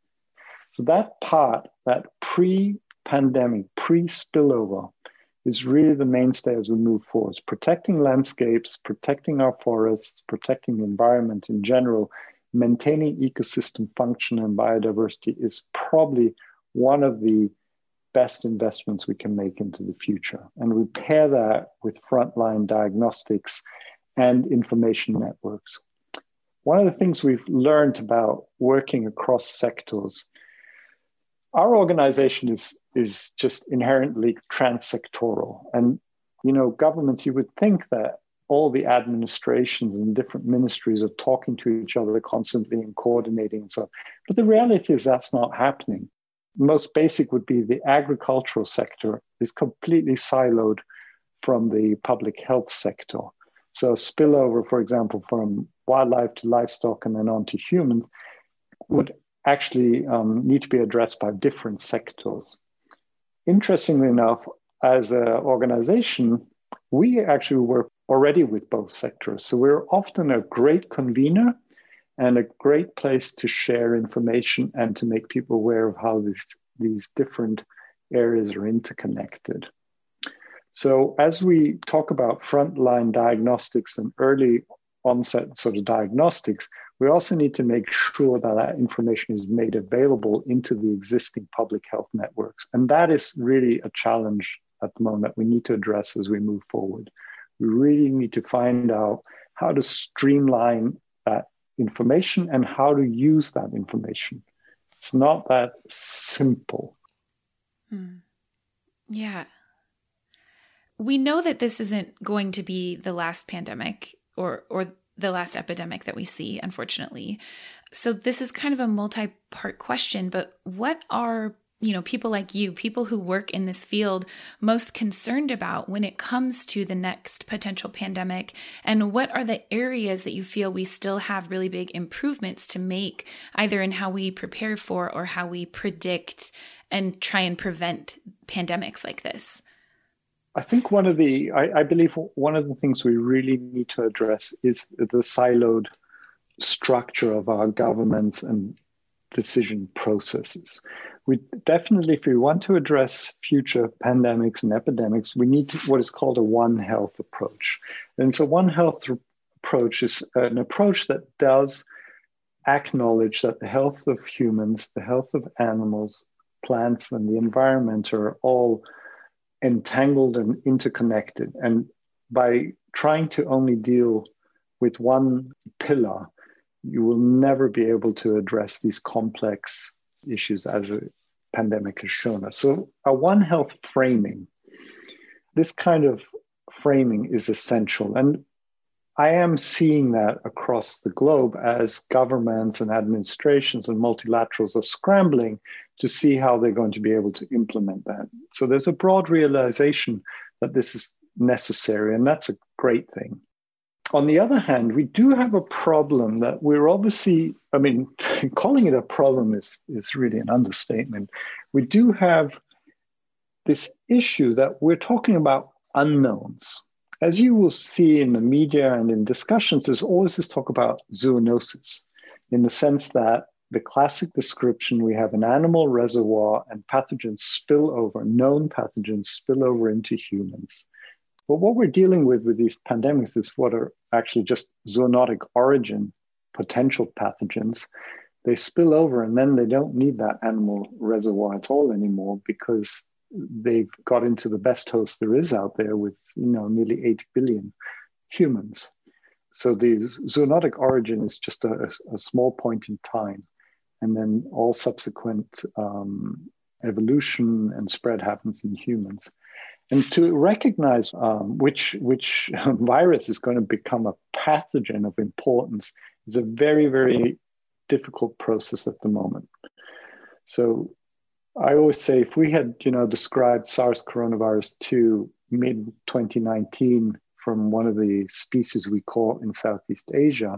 So that part, that pre-pandemic, pre-spillover, is really the mainstay as we move forward. Protecting landscapes, protecting our forests, protecting the environment in general, maintaining ecosystem function and biodiversity is probably one of the best investments we can make into the future. And we pair that with frontline diagnostics and information networks. One of the things we've learned about working across sectors, our organization is, is just inherently transsectoral. And, you know, governments, you would think that all the administrations and different ministries are talking to each other constantly and coordinating and so on. But the reality is that's not happening. Most basic would be the agricultural sector is completely siloed from the public health sector. So spillover, for example, from wildlife to livestock and then on to humans would actually um, need to be addressed by different sectors. Interestingly enough, as an organization, we actually work already with both sectors. So we're often a great convener and a great place to share information and to make people aware of how these, these different areas are interconnected. So as we talk about frontline diagnostics and early onset sort of diagnostics, we also need to make sure that that information is made available into the existing public health networks. And that is really a challenge at the moment that we need to address as we move forward. We really need to find out how to streamline that information and how to use that information. It's not that simple.
Hmm. Yeah. We know that this isn't going to be the last pandemic or or the last epidemic that we see, unfortunately. So this is kind of a multi-part question, but what are, you know, people like you, people who work in this field, most concerned about when it comes to the next potential pandemic? And what are the areas that you feel we still have really big improvements to make, either in how we prepare for or how we predict and try and prevent pandemics like this?
I think one of the, I, I believe one of the things we really need to address is the siloed structure of our governments and decision processes. We definitely, if we want to address future pandemics and epidemics, we need to, what is called a One Health approach. And so One Health approach is an approach that does acknowledge that the health of humans, the health of animals, plants, and the environment are all entangled and interconnected. And by trying to only deal with one pillar, you will never be able to address these complex issues as a pandemic has shown us. So a One Health framing, this kind of framing is essential. And I am seeing that across the globe as governments and administrations and multilaterals are scrambling to see how they're going to be able to implement that. So there's a broad realization that this is necessary, and that's a great thing. On the other hand, we do have a problem that we're obviously, I mean, calling it a problem is, is really an understatement. We do have this issue that we're talking about unknowns. As you will see in the media and in discussions, there's always this talk about zoonosis, in the sense that the classic description, we have an animal reservoir and pathogens spill over, known pathogens spill over into humans. But what we're dealing with with these pandemics is what are actually just zoonotic origin potential pathogens. They spill over and then they don't need that animal reservoir at all anymore because they've got into the best host there is out there with, you know, nearly eight billion humans. So the zoonotic origin is just a, a small point in time. And then all subsequent um, evolution and spread happens in humans. And to recognize um, which, which virus is going to become a pathogen of importance is a very, very difficult process at the moment. So I always say, if we had, you know, described SARS coronavirus two mid twenty nineteen from one of the species we caught in Southeast Asia,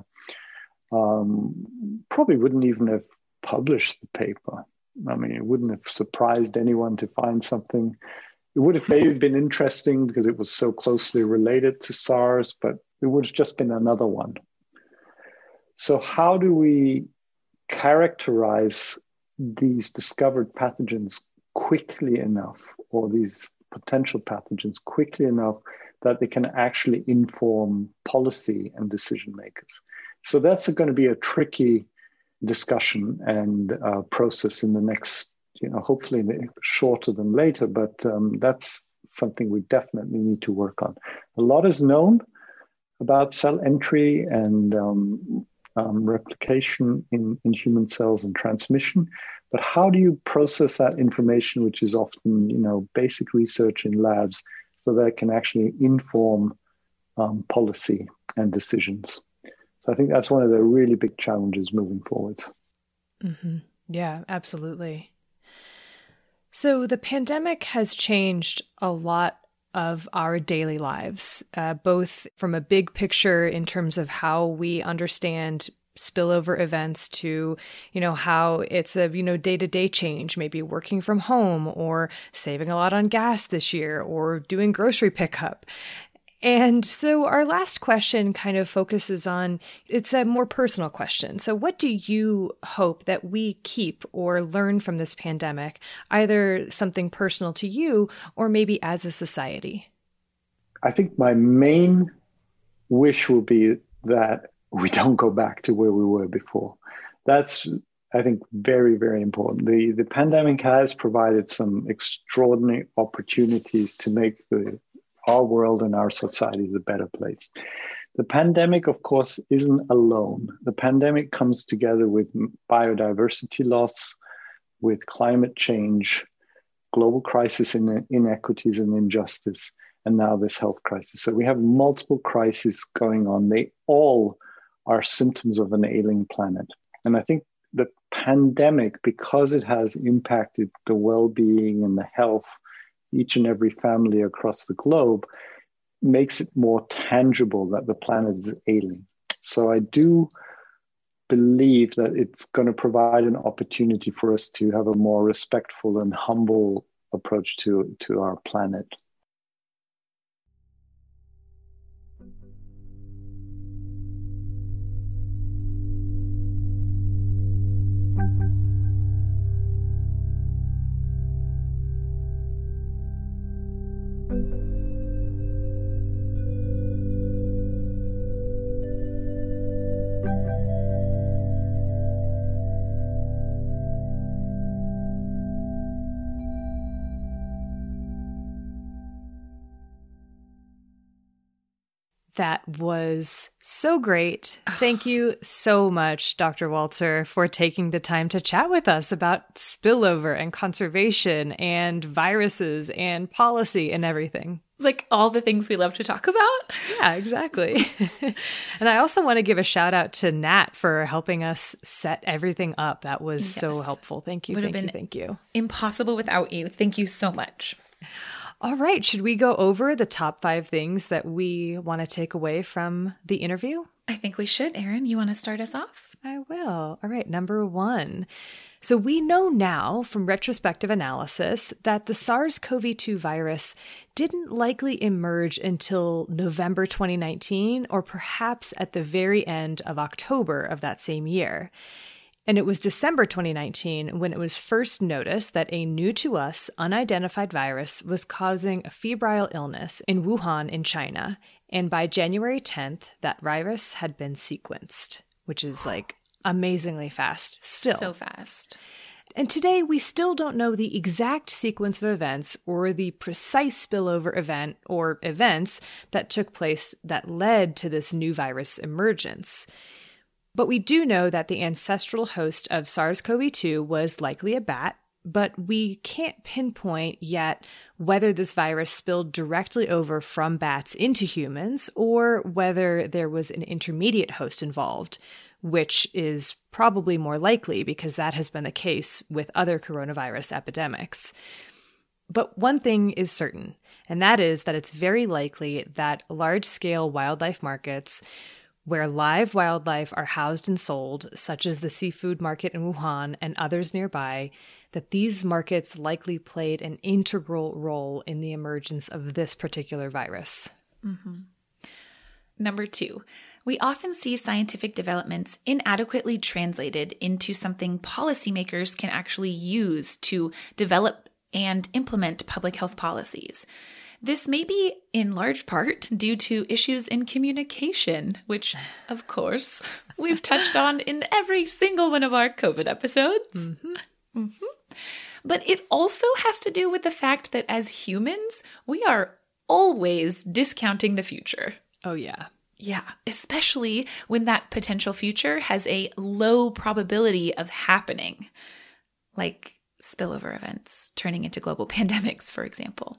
um, probably wouldn't even have published the paper. I mean, it wouldn't have surprised anyone to find something. It would have maybe been interesting because it was so closely related to SARS, but it would have just been another one. So how do we characterize these discovered pathogens quickly enough, or these potential pathogens quickly enough that they can actually inform policy and decision makers? So that's going to be a tricky discussion and uh, process in the next, you know, hopefully shorter than later, but um, that's something we definitely need to work on. A lot is known about cell entry and um, um, replication in, in human cells and transmission, but how do you process that information, which is often, you know, basic research in labs, so that it can actually inform um, policy and decisions? So I think that's one of the really big challenges moving forward.
Mm-hmm. Yeah, absolutely. So the pandemic has changed a lot of our daily lives, uh, both from a big picture in terms of how we understand spillover events to, you know, how it's a, you know, day-to-day change, maybe working from home or saving a lot on gas this year or doing grocery pickup. And so our last question kind of focuses on, it's a more personal question. So what do you hope that we keep or learn from this pandemic, either something personal to you or maybe as a society?
I think my main wish will be that we don't go back to where we were before. That's, I think, very, very important. The, the pandemic has provided some extraordinary opportunities to make the our world and our society is a better place. The pandemic, of course, isn't alone. The pandemic comes together with biodiversity loss, with climate change, global crisis in inequities and injustice, and now this health crisis. So we have multiple crises going on. They all are symptoms of an ailing planet. And I think the pandemic, because it has impacted the well-being and the health each and every family across the globe, makes it more tangible that the planet is ailing. So I do believe that it's going to provide an opportunity for us to have a more respectful and humble approach to, to our planet.
That was so great. Thank you so much, Doctor Walzer, for taking the time to chat with us about spillover and conservation and viruses and policy and everything.
Like all the things we love to talk about.
Yeah, exactly. And I also want to give a shout out to Nat for helping us set everything up. That was yes. so helpful. Thank you.
Would
thank
have
you.
been
Thank you.
Impossible without you. Thank you so much.
All right. Should we go over the top five things that we want to take away from the interview?
I think we should. Erin, you want to start us off?
I will. All right. Number one. So we know now from retrospective analysis that the SARS-C o V two virus didn't likely emerge until November twenty nineteen, or perhaps at the very end of October of that same year. And it was December twenty nineteen when it was first noticed that a new to us unidentified virus was causing a febrile illness in Wuhan in China. And by January tenth, that virus had been sequenced, which is like amazingly fast still.
So fast.
And today we still don't know the exact sequence of events or the precise spillover event or events that took place that led to this new virus emergence. But we do know that the ancestral host of SARS-C o V two was likely a bat, but we can't pinpoint yet whether this virus spilled directly over from bats into humans or whether there was an intermediate host involved, which is probably more likely because that has been the case with other coronavirus epidemics. But one thing is certain, and that is that it's very likely that large-scale wildlife markets where live wildlife are housed and sold, such as the seafood market in Wuhan and others nearby, that these markets likely played an integral role in the emergence of this particular virus.
Mm-hmm. Number two, we often see scientific developments inadequately translated into something policymakers can actually use to develop and implement public health policies. This may be in large part due to issues in communication, which, of course, we've touched on in every single one of our COVID episodes. Mm-hmm. Mm-hmm. But it also has to do with the fact that as humans, we are always discounting the future.
Oh, yeah.
Yeah, especially when that potential future has a low probability of happening, like spillover events turning into global pandemics, for example.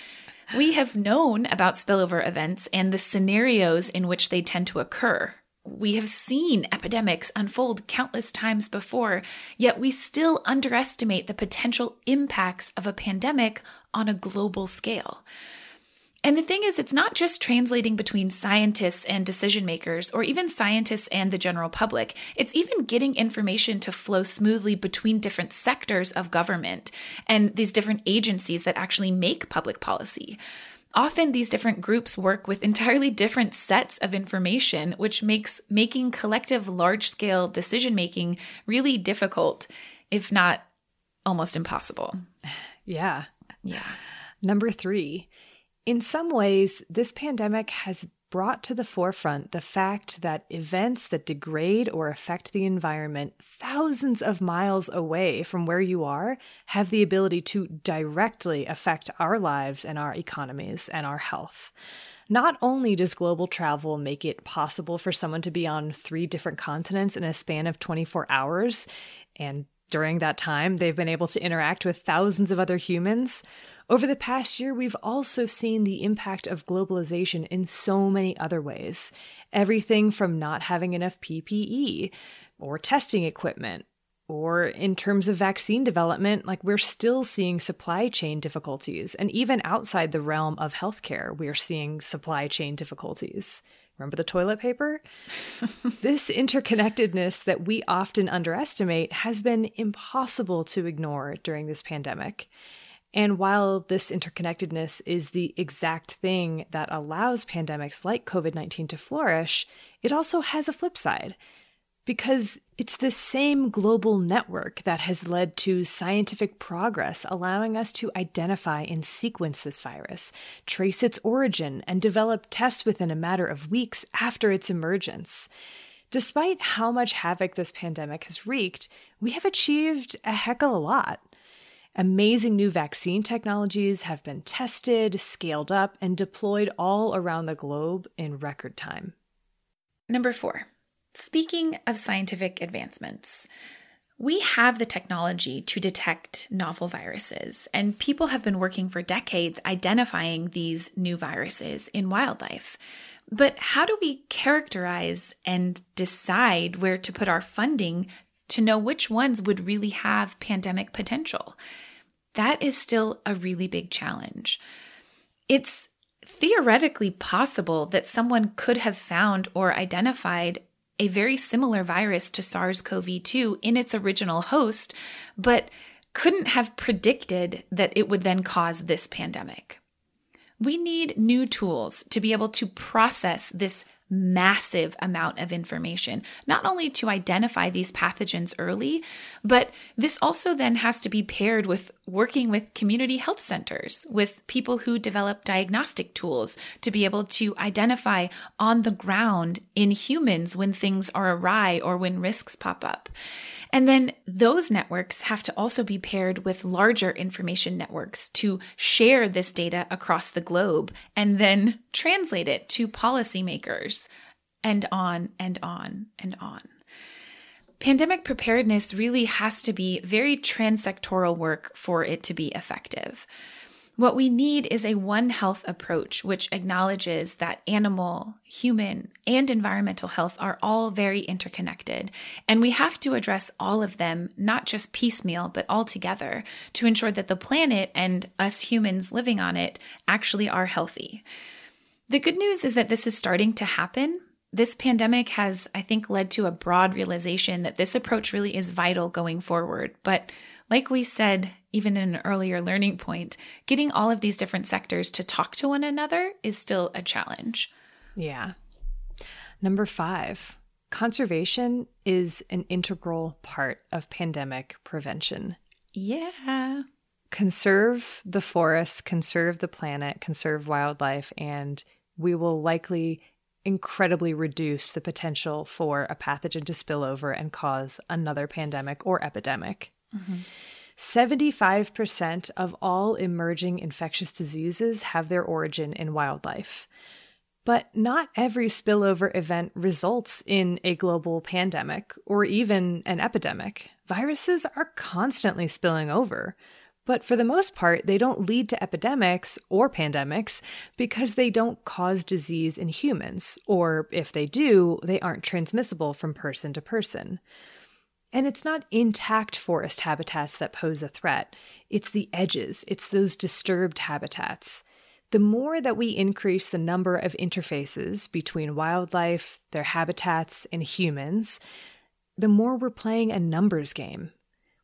We have known about spillover events and the scenarios in which they tend to occur. We have seen epidemics unfold countless times before, yet we still underestimate the potential impacts of a pandemic on a global scale. And the thing is, it's not just translating between scientists and decision makers, or even scientists and the general public. It's even getting information to flow smoothly between different sectors of government and these different agencies that actually make public policy. Often these different groups work with entirely different sets of information, which makes making collective large-scale decision-making really difficult, if not almost impossible.
Yeah.
Yeah.
Number three, in some ways, this pandemic has brought to the forefront the fact that events that degrade or affect the environment thousands of miles away from where you are have the ability to directly affect our lives and our economies and our health. Not only does global travel make it possible for someone to be on three different continents in a span of twenty-four hours, and during that time, they've been able to interact with thousands of other humans. Over the past year, we've also seen the impact of globalization in so many other ways. Everything from not having enough P P E or testing equipment, or in terms of vaccine development, like we're still seeing supply chain difficulties. And even outside the realm of healthcare, we're seeing supply chain difficulties. Remember the toilet paper? This interconnectedness that we often underestimate has been impossible to ignore during this pandemic. And while this interconnectedness is the exact thing that allows pandemics like COVID nineteen to flourish, it also has a flip side. Because it's this same global network that has led to scientific progress, allowing us to identify and sequence this virus, trace its origin, and develop tests within a matter of weeks after its emergence. Despite how much havoc this pandemic has wreaked, we have achieved a heck of a lot. Amazing new vaccine technologies have been tested, scaled up, and deployed all around the globe in record time.
Number four, speaking of scientific advancements, we have the technology to detect novel viruses, and people have been working for decades identifying these new viruses in wildlife. But how do we characterize and decide where to put our funding to know which ones would really have pandemic potential? That is still a really big challenge. It's theoretically possible that someone could have found or identified a very similar virus to SARS-C o V two in its original host, but couldn't have predicted that it would then cause this pandemic. We need new tools to be able to process this massive amount of information, not only to identify these pathogens early, but this also then has to be paired with working with community health centers, with people who develop diagnostic tools to be able to identify on the ground in humans when things are awry or when risks pop up. And then those networks have to also be paired with larger information networks to share this data across the globe and then translate it to policymakers, and on and on and on. Pandemic preparedness really has to be very transsectoral work for it to be effective. What we need is a One Health approach, which acknowledges that animal, human, and environmental health are all very interconnected, and we have to address all of them, not just piecemeal, but all together, to ensure that the planet and us humans living on it actually are healthy. The good news is that this is starting to happen. This pandemic has, I think, led to a broad realization that this approach really is vital going forward. But like we said, even in an earlier learning point, getting all of these different sectors to talk to one another is still a challenge.
Yeah. Number five, conservation is an integral part of pandemic prevention.
Yeah.
Conserve the forests, conserve the planet, conserve wildlife, and we will likely incredibly reduce the potential for a pathogen to spill over and cause another pandemic or epidemic. Mm-hmm. seventy-five percent of all emerging infectious diseases have their origin in wildlife. But not every spillover event results in a global pandemic or even an epidemic. Viruses are constantly spilling over. But for the most part, they don't lead to epidemics or pandemics because they don't cause disease in humans, or if they do, they aren't transmissible from person to person. And it's not intact forest habitats that pose a threat. It's the edges. It's those disturbed habitats. The more that we increase the number of interfaces between wildlife, their habitats, and humans, the more we're playing a numbers game.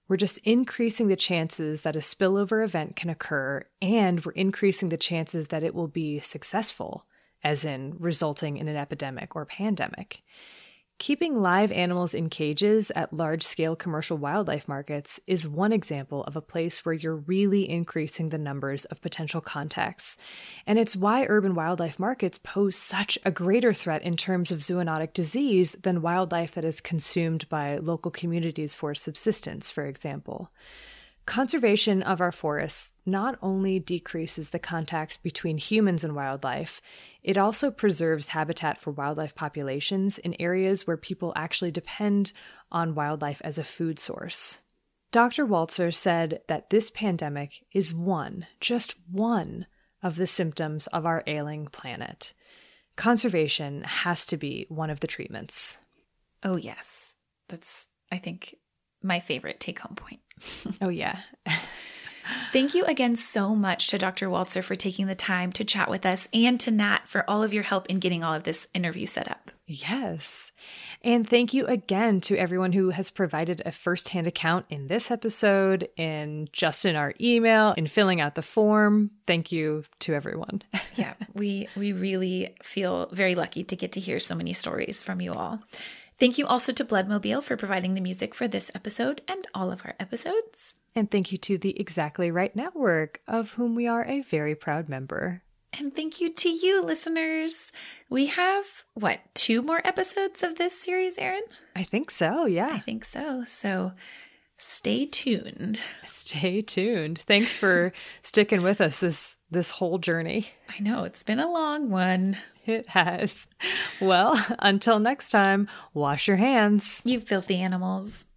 We're just increasing the chances that a spillover event can occur, and we're increasing the chances that it will be successful, as in resulting in an epidemic or pandemic. Keeping live animals in cages at large-scale commercial wildlife markets is one example of a place where you're really increasing the numbers of potential contacts. And it's why urban wildlife markets pose such a greater threat in terms of zoonotic disease than wildlife that is consumed by local communities for subsistence, for example. Conservation of our forests not only decreases the contacts between humans and wildlife, it also preserves habitat for wildlife populations in areas where people actually depend on wildlife as a food source. Doctor Waltzer said that this pandemic is one, just one, of the symptoms of our ailing planet. Conservation has to be one of the treatments.
Oh, yes. That's, I think, my favorite take-home point.
Oh, yeah.
Thank you again so much to Doctor Waltzer for taking the time to chat with us, and to Nat for all of your help in getting all of this interview set up.
Yes. And thank you again to everyone who has provided a firsthand account in this episode, in just in our email, in filling out the form. Thank you to everyone.
Yeah, we we really feel very lucky to get to hear so many stories from you all. Thank you also to Bloodmobile for providing the music for this episode and all of our episodes.
And thank you to the Exactly Right Network, of whom we are a very proud member.
And thank you to you, listeners. We have, what, two more episodes of this series, Erin?
I think so, yeah.
I think so. So stay tuned.
Stay tuned. Thanks for sticking with us this this whole journey.
I know, it's been a long one.
It has. Well, until next time, wash your hands.
You filthy animals.